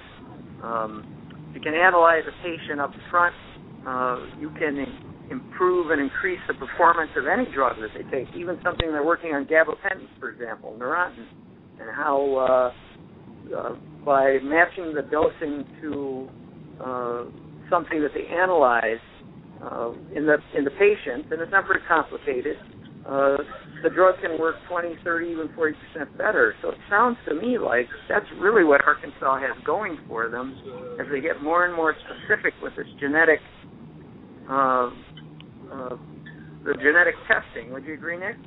a patient up front, you can improve and increase the performance of any drug that they take, even something they're working on, gabapentin, for example, Neurontin, and how by matching the dosing to something that they analyze in the patient, and it's not very complicated, the drug can work 20, 30, even 40% better. So it sounds to me like that's really what Arkansas has going for them as they get more and more specific with this genetic the genetic testing. Would you agree, Nick?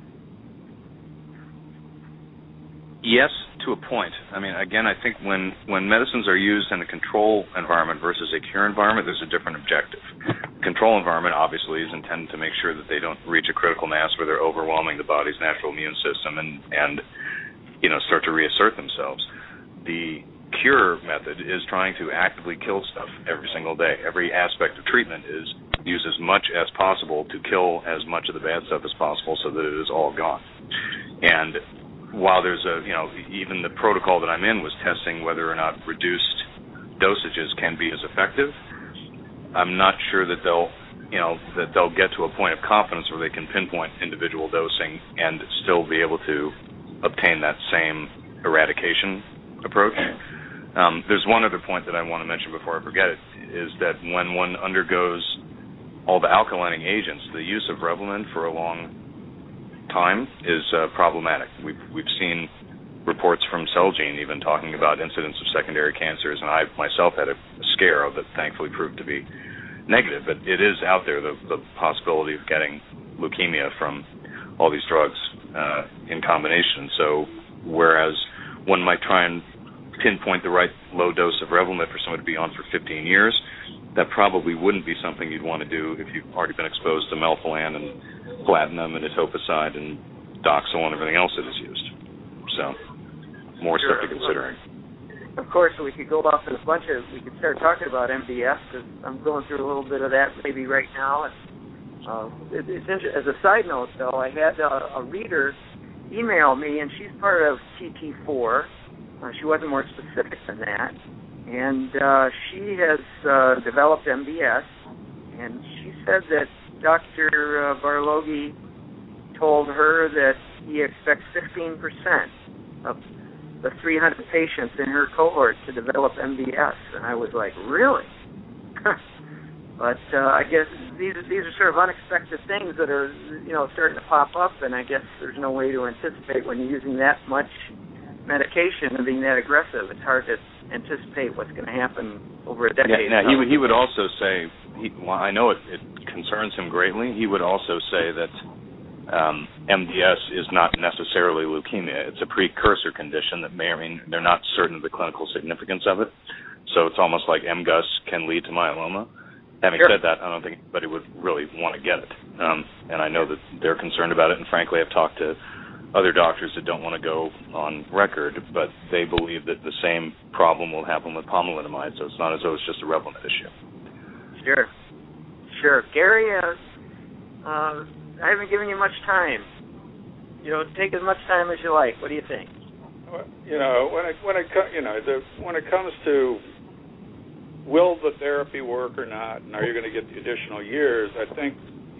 Yes, to a point. I mean, again, I think when medicines are used in a control environment versus a cure environment, there's a different objective. Control environment, obviously, is intended to make sure that they don't reach a critical mass where they're overwhelming the body's natural immune system and start to reassert themselves. The cure method is trying to actively kill stuff every single day. Every aspect of treatment is use as much as possible to kill as much of the bad stuff as possible so that it is all gone. And while there's even the protocol that I'm in was testing whether or not reduced dosages can be as effective, I'm not sure that they'll get to a point of confidence where they can pinpoint individual dosing and still be able to obtain that same eradication approach. There's one other point that I want to mention before I forget it, is that when one undergoes all the alkalining agents, the use of Revlimid for a long time is problematic. We've seen reports from Celgene even talking about incidents of secondary cancers, and I myself had a scare that thankfully proved to be negative, but it is out there, the possibility of getting leukemia from all these drugs in combination. So whereas one might try and pinpoint the right low dose of Revlimid for someone to be on for 15 years, that probably wouldn't be something you'd want to do if you've already been exposed to melphalan and platinum and etoposide and Doxil and everything else that is used. So, more Sure. stuff to consider. Of course, we could go off in we could start talking about MDS, because I'm going through a little bit of that maybe right now. It's interesting. As a side note, though, I had a reader email me, and she's part of TT4. She wasn't more specific than that. And she has developed MDS, and she said that Dr. Barloghi told her that he expects 15% of the 300 patients in her cohort to develop MDS. And I was like, really? But I guess these are sort of unexpected things that are, starting to pop up, and I guess there's no way to anticipate when you're using that much medication and being that aggressive. It's hard to anticipate what's going to happen over a decade. Yeah, he would also say, I know it concerns him greatly, he would also say that MDS is not necessarily leukemia. It's a precursor condition that may or may they're not certain of the clinical significance of it. So it's almost like MGUS can lead to myeloma. Having said that, I don't think anybody would really want to get it. And I know that they're concerned about it, and frankly, I've talked to other doctors that don't want to go on record, but they believe that the same problem will happen with pomalidomide, so it's not as though it's just a Revlimid issue. Sure. Gary, I haven't given you much time. Take as much time as you like. What do you think? When it comes to will the therapy work or not, and are you going to get the additional years, I think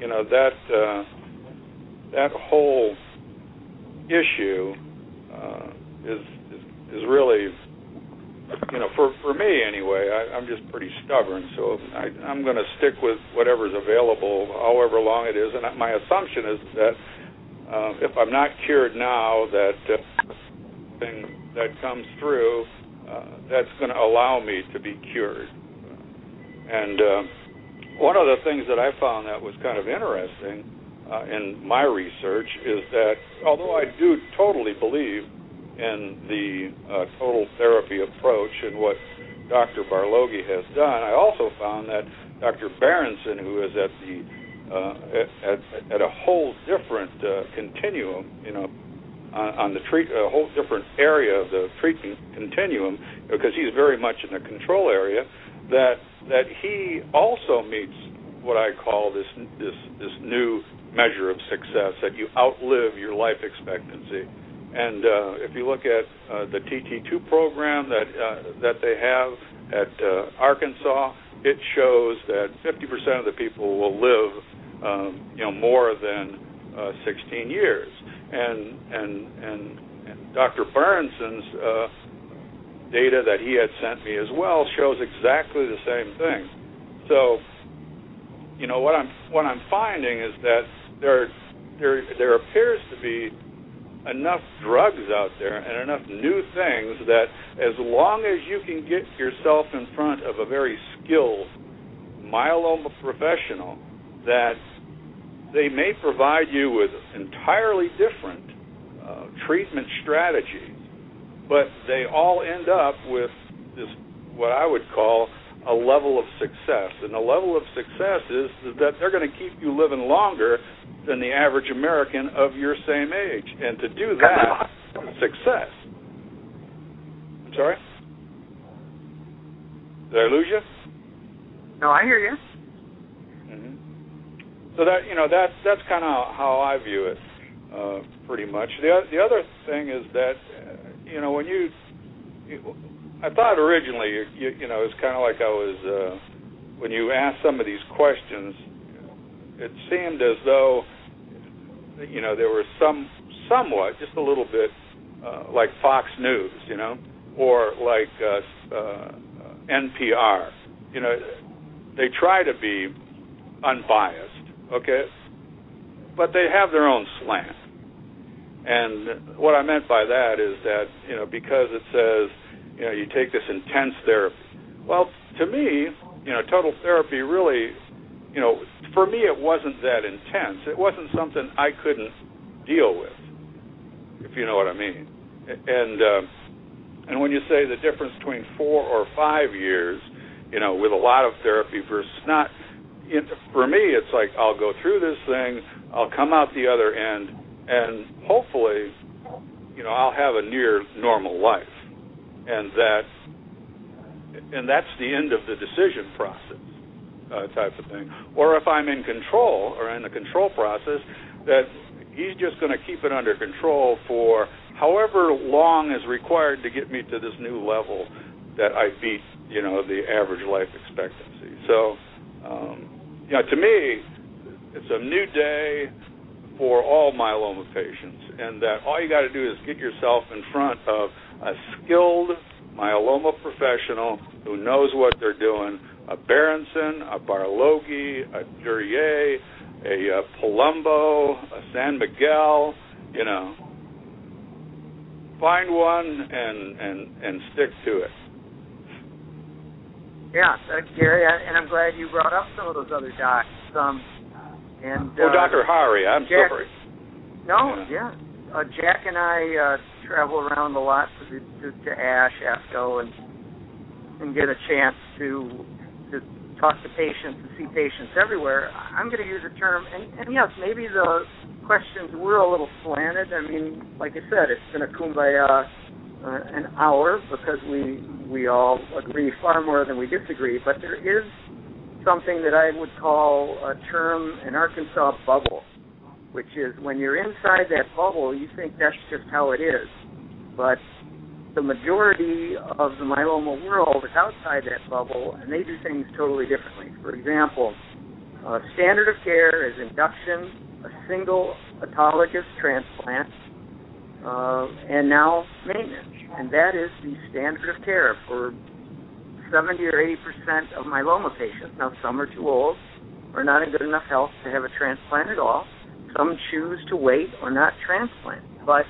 that whole issue is really for me anyway, I'm just pretty stubborn, so I'm going to stick with whatever's available, however long it is. And my assumption is that if I'm not cured now, that thing that comes through, that's going to allow me to be cured. And one of the things that I found that was kind of interesting in my research is that although I do totally believe in the total therapy approach and what Dr. Barloghi has done, I also found that Dr. Berenson, who is at the at a whole different continuum, on the a whole different area of the treatment continuum, because he's very much in the control area, that he also meets what I call this new measure of success, that you outlive your life expectancy. And if you look at the TT2 program that they have at Arkansas, it shows that 50% of the people will live, more than 16 years. And Dr. Berenson's data that he had sent me as well shows exactly the same thing. So, what I'm finding is that there appears to be enough drugs out there and enough new things that as long as you can get yourself in front of a very skilled myeloma professional, that they may provide you with entirely different treatment strategies, but they all end up with this, what I would call a level of success. And the level of success is that they're going to keep you living longer than the average American of your same age. And to do that, success. I'm sorry? Did I lose you? No, I hear you. Mm-hmm. So that's kind of how I view it, pretty much. The other thing is that, when I thought originally, it's kind of like I was, when you asked some of these questions, it seemed as though, there was somewhat, just a little bit, like Fox News, or like NPR. They try to be unbiased, okay? But they have their own slant. And what I meant by that is that, because it says, you take this intense therapy. Well, to me, total therapy really, for me it wasn't that intense. It wasn't something I couldn't deal with, if you know what I mean. And when you say the difference between 4 or 5 years, with a lot of therapy versus not, for me it's like I'll go through this thing, I'll come out the other end, and hopefully, I'll have a near normal life. And that's the end of the decision process type of thing. Or if I'm in control or in the control process, that he's just going to keep it under control for however long is required to get me to this new level that I beat, the average life expectancy. So, to me, it's a new day for all myeloma patients, and that all you got to do is get yourself in front of a skilled myeloma professional who knows what they're doing, a Berenson, a Barloghi, a Duryea, a Palumbo, a San Miguel, find one and stick to it. Yeah, Gary, and I'm glad you brought up some of those other docs. Dr. Hari, I'm sorry. No, yeah. Jack and I travel around a lot to ASH, ASCO, and get a chance to talk to patients and see patients everywhere. I'm going to use a term, and yes, maybe the questions were a little slanted. I mean, like I said, it's been a kumbaya an hour because we all agree far more than we disagree, but there is something that I would call a term in Arkansas bubble, which is when you're inside that bubble, you think that's just how it is. But the majority of the myeloma world is outside that bubble, and they do things totally differently. For example, standard of care is induction, a single autologous transplant, and now maintenance. And that is the standard of care for 70 or 80% of myeloma patients. Now, some are too old or not in good enough health to have a transplant at all. Some choose to wait or not transplant. But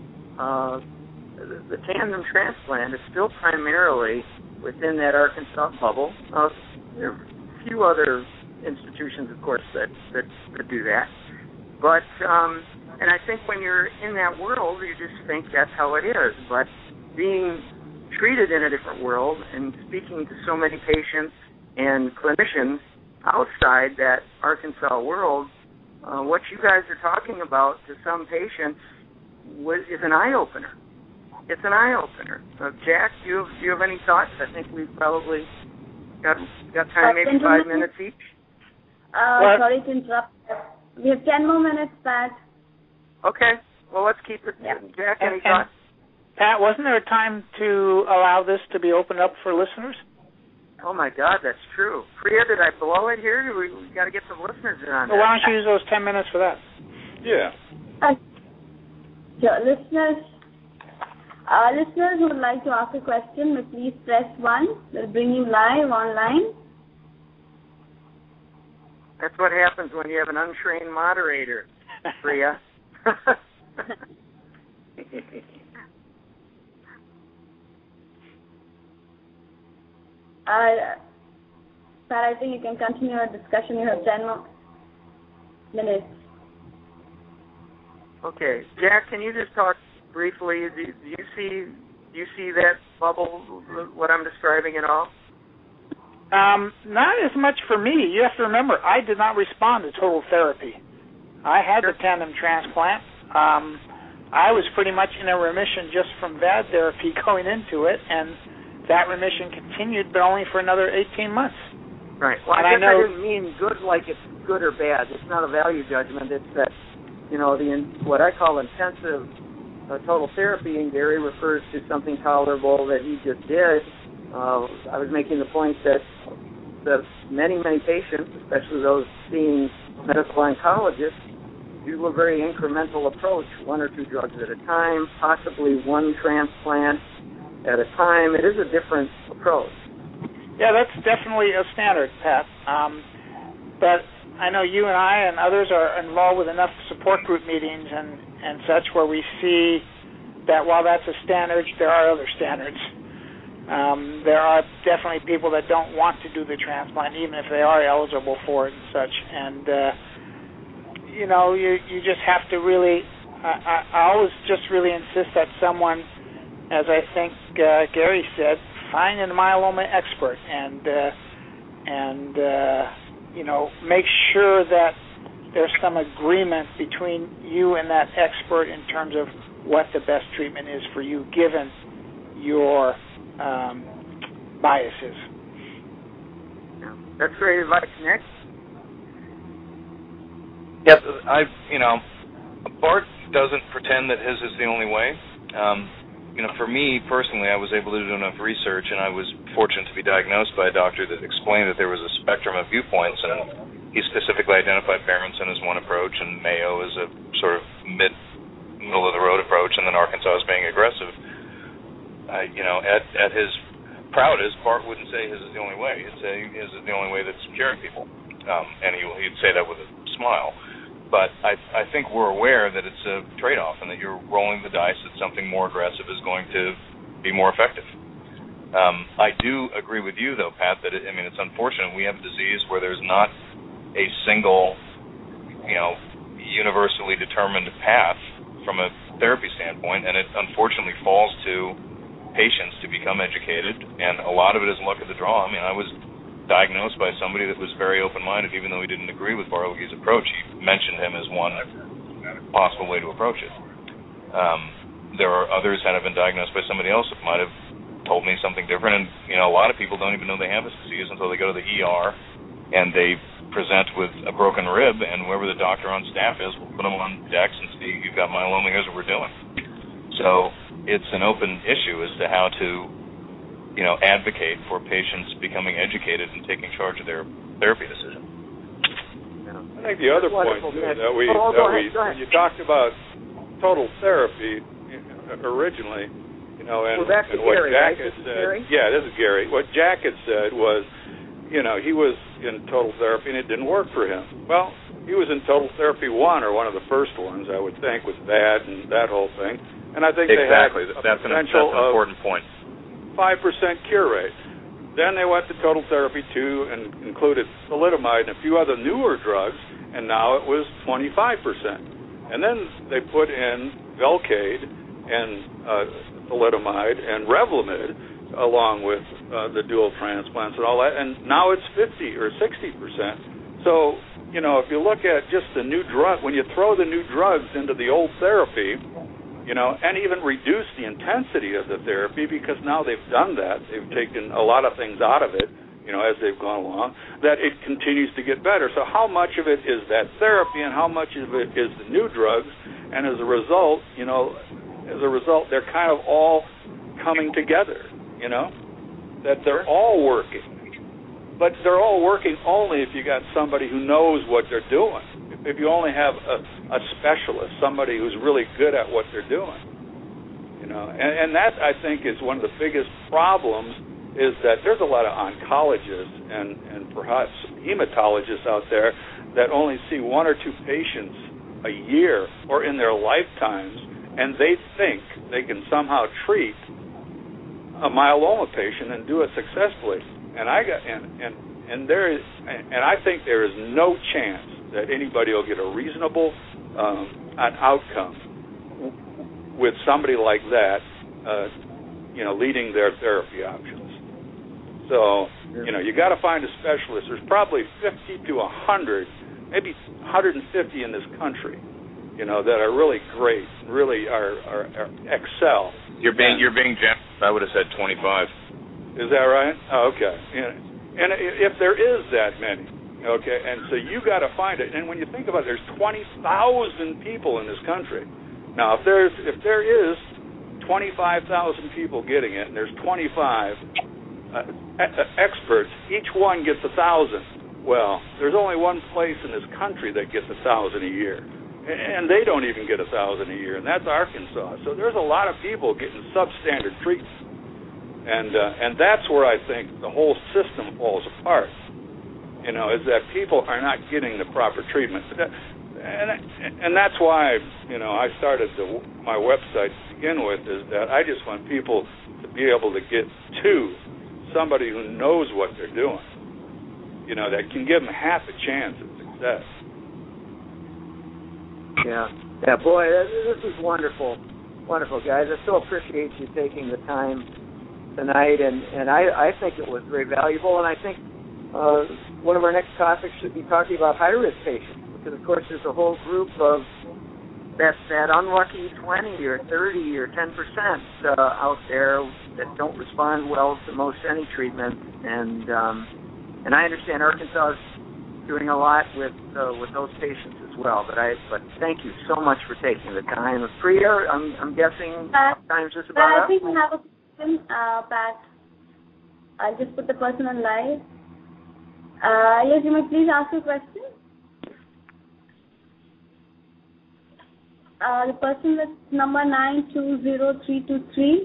the tandem transplant is still primarily within that Arkansas bubble. There are a few other institutions, of course, that do that. But, and I think when you're in that world, you just think that's how it is. But being treated in a different world and speaking to so many patients and clinicians outside that Arkansas world, what you guys are talking about to some patients is an eye-opener. It's an eye-opener. Jack, do you have any thoughts? I think we've probably got time, maybe 5 minutes each. Sorry to interrupt. We have 10 more minutes, Pat. Okay. Well, let's keep it. Yeah. Jack, any thoughts? Pat, wasn't there a time to allow this to be opened up for listeners? Oh, my God, that's true. Priya, did I blow it here? We got to get some listeners in on that. Well, why don't you use those 10 minutes for that? Yeah. Listeners who would like to ask a question, may please press 1. We'll bring you live online. That's what happens when you have an untrained moderator, Priya. Pat, I think you can continue our discussion. You have 10 more minutes. Okay. Jack, can you just talk briefly? Do you see that bubble, what I'm describing at all? Not as much for me. You have to remember, I did not respond to total therapy. I had the tandem transplant. I was pretty much in a remission just from VAD therapy going into it, and that remission continued, but only for another 18 months. Right. Well, I didn't mean good like it's good or bad. It's not a value judgment. It's that, what I call intensive total therapy, and Gary refers to something tolerable that he just did. I was making the point that many, many patients, especially those seeing medical oncologists, do a very incremental approach, 1 or 2 drugs at a time, possibly 1 transplant at a time. It is a different approach. Yeah, that's definitely a standard, Pat. But I know you and I and others are involved with enough support group meetings and such where we see that while that's a standard, there are other standards. There are definitely people that don't want to do the transplant, even if they are eligible for it and such. And, you just have to really, I always just really insist that someone, as I think Gary said, find a myeloma expert and make sure that there's some agreement between you and that expert in terms of what the best treatment is for you, given your biases. That's great advice, Nick. Yes, Bart doesn't pretend that his is the only way. For me personally, I was able to do enough research, and I was fortunate to be diagnosed by a doctor that explained that there was a spectrum of viewpoints, and he specifically identified Berenson as one approach, and Mayo as a sort of middle of the road approach, and then Arkansas as being aggressive. At his proudest, Bart wouldn't say his is the only way. He'd say his is the only way that's curing people, and he'd say that with a smile. But I think we're aware that it's a trade-off and that you're rolling the dice that something more aggressive is going to be more effective. I do agree with you, though, Pat, that it's unfortunate we have a disease where there's not a single, universally determined path from a therapy standpoint, and it unfortunately falls to patients to become educated, and a lot of it is luck of the draw. I was diagnosed by somebody that was very open-minded, even though he didn't agree with Barlogie's approach. He mentioned him as one possible way to approach it. There are others that have been diagnosed by somebody else that might have told me something different, and a lot of people don't even know they have this disease until they go to the ER and they present with a broken rib, and whoever the doctor on staff is will put them on decks and see, you've got myeloma, here's what we're doing. So it's an open issue as to how to advocate for patients becoming educated and taking charge of their therapy decision. I think the other point that you talked about total therapy, originally, you know, and, well, that's and what Gary, Jack right? had said. Gary? Yeah, this is Gary. What Jack had said was, you know, he was in total therapy and it didn't work for him. Well, he was in total therapy 1, or one of the first ones, I would think, with that and that whole thing. And I think exactly. They had that's an important point. 5% cure rate. Then they went to total therapy 2 and included thalidomide and a few other newer drugs, and now it was 25%. And then they put in Velcade and thalidomide and Revlimid along with the dual transplants and all that, and now it's 50 or 60%. So, you know, if you look at just the new drug, when you throw the new drugs into the old therapy, you know, and even reduce the intensity of the therapy, because now they've done that, they've taken a lot of things out of it, you know, as they've gone along, that it continues to get better. So how much of it is that therapy and how much of it is the new drugs? And as a result, you know, they're kind of all coming together, you know, that they're all working. But they're all working only if you got somebody who knows what they're doing. If you only have a specialist, somebody who's really good at what they're doing, you know. And that, I think, is one of the biggest problems, is that there's a lot of oncologists and perhaps hematologists out there that only see 1 or 2 patients a year or in their lifetimes, and they think they can somehow treat a myeloma patient and do it successfully. And I think there is no chance that anybody will get a reasonable an outcome with somebody like that, you know, leading their therapy options. So, you know, you got to find a specialist. There's probably 50 to 100, maybe 150 in this country, you know, that are really great, really are excel. You're being generous. I would have said 25. Is that right? Oh, okay. And if there is that many, okay, and so you got to find it. And when you think about it, there's 20,000 people in this country. Now, if there is 25,000 people getting it, and there's 25 experts, each one gets 1,000. Well, there's only one place in this country that gets 1,000 a year, and they don't even get 1,000 a year, and that's Arkansas. So there's a lot of people getting substandard treatment. And that's where I think the whole system falls apart, you know, is that people are not getting the proper treatment. And that's why, you know, I started my website to begin with, is that I just want people to be able to get to somebody who knows what they're doing, you know, that can give them half a chance at success. Yeah, boy, this is wonderful. Wonderful, guys. I so appreciate you taking the time tonight, and I think it was very valuable, and I think one of our next topics should be talking about high-risk patients, because, of course, there's a whole group of that unlucky 20 or 30 or 10% out there that don't respond well to most any treatment, and I understand Arkansas is doing a lot with those patients as well, but thank you so much for taking the time. Priya, I'm guessing time's just about up. I think we have a Pat. I'll just put the person on live. Yes, you may please ask your question. The person with number 920323.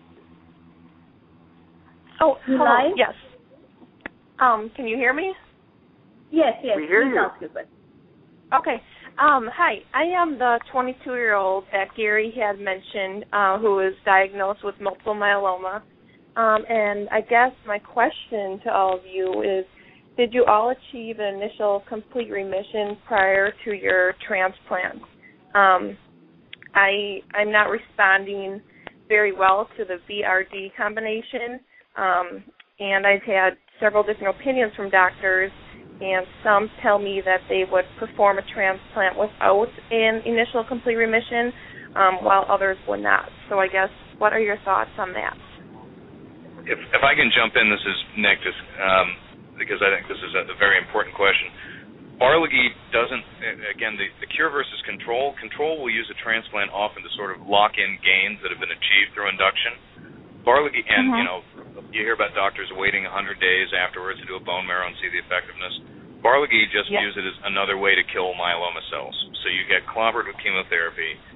Oh, hello. Live? Yes. Can you hear me? Yes. We hear you. Ask your question. Okay. Hi, I am the 22-year-old that Gary had mentioned who was diagnosed with multiple myeloma. And I guess my question to all of you is, did you all achieve an initial complete remission prior to your transplant? I'm not responding very well to the VRD combination, and I've had several different opinions from doctors, and some tell me that they would perform a transplant without an initial complete remission, while others would not. So I guess, what are your thoughts on that? If I can jump in, this is Nick, just because I think this is a very important question. Barligui doesn't, again, the cure versus control. Control will use a transplant often to sort of lock in gains that have been achieved through induction. Barligui, and you know, you hear about doctors waiting 100 days afterwards to do a bone marrow and see the effectiveness. Barligui just views it as another way to kill myeloma cells. So you get clobbered with chemotherapy, you get clobbered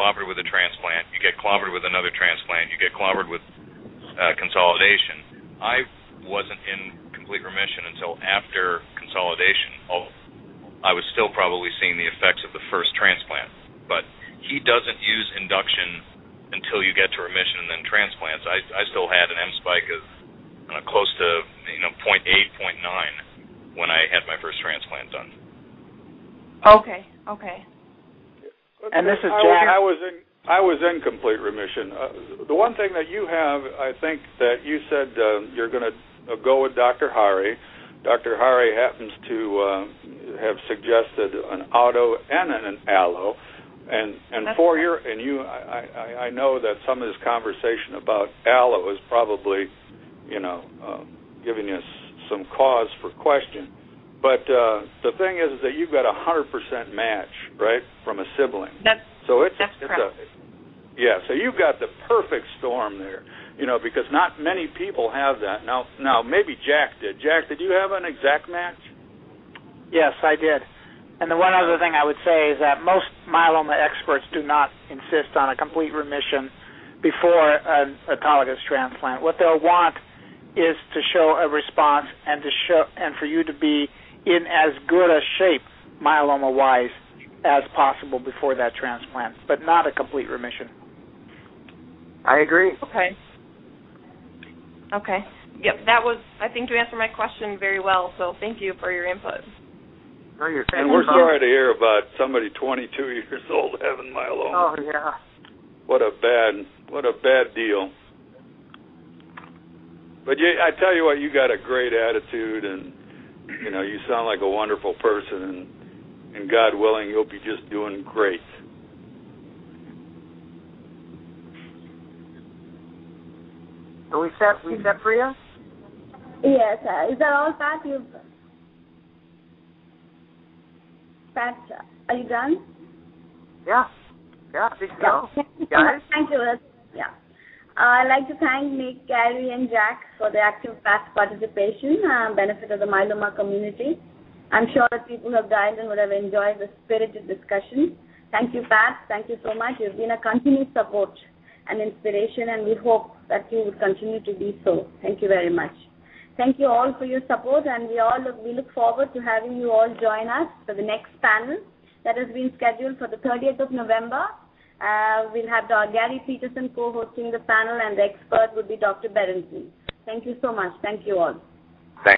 clobbered with a transplant, you get clobbered with another transplant, you get clobbered with consolidation. I wasn't in complete remission until after consolidation. I was still probably seeing the effects of the first transplant, but he doesn't use induction until you get to remission and then transplants. I still had an M spike of close to 0.8, 0.9 when I had my first transplant done. Okay. And this is Jack. I was in complete remission. The one thing that you have, I think that you said you're going to go with Dr. Hari. Dr. Hari happens to have suggested an auto and an allo, and for your and you, I know that some of this conversation about allo is probably, giving us some cause for question. But the thing is that you've got 100% match, right, from a sibling. That's correct. So you've got the perfect storm there, because not many people have that. Now maybe Jack did. Jack, did you have an exact match? Yes, I did. And the one other thing I would say is that most myeloma experts do not insist on a complete remission before an autologous transplant. What they'll want is to show a response and for you to be in as good a shape myeloma-wise as possible before that transplant, but not a complete remission. I agree. Okay. Yep, I think you answered my question very well, so thank you for your input. And we're sorry to hear about somebody 22 years old having myeloma. Oh, yeah. What a bad deal. But I tell you what, you got a great attitude, and you sound like a wonderful person, and God willing, you'll be just doing great. Are we set, Priya? Yes. Is that all, Pat? Pat, are you done? Yeah, I think so. Guys? Thank you. Yeah. I'd like to thank Nick, Gary, and Jack for their active past participation and benefit of the myeloma community. I'm sure that people who have dialed in would have enjoyed the spirited discussion. Thank you, Pat. Thank you so much. You've been a continued support and inspiration, and we hope that you would continue to be so. Thank you very much. Thank you all for your support, and we look forward to having you all join us for the next panel that has been scheduled for the 30th of November. We'll have Gary Peterson co-hosting the panel, and the expert would be Dr. Berenson. Thank you so much. Thank you all.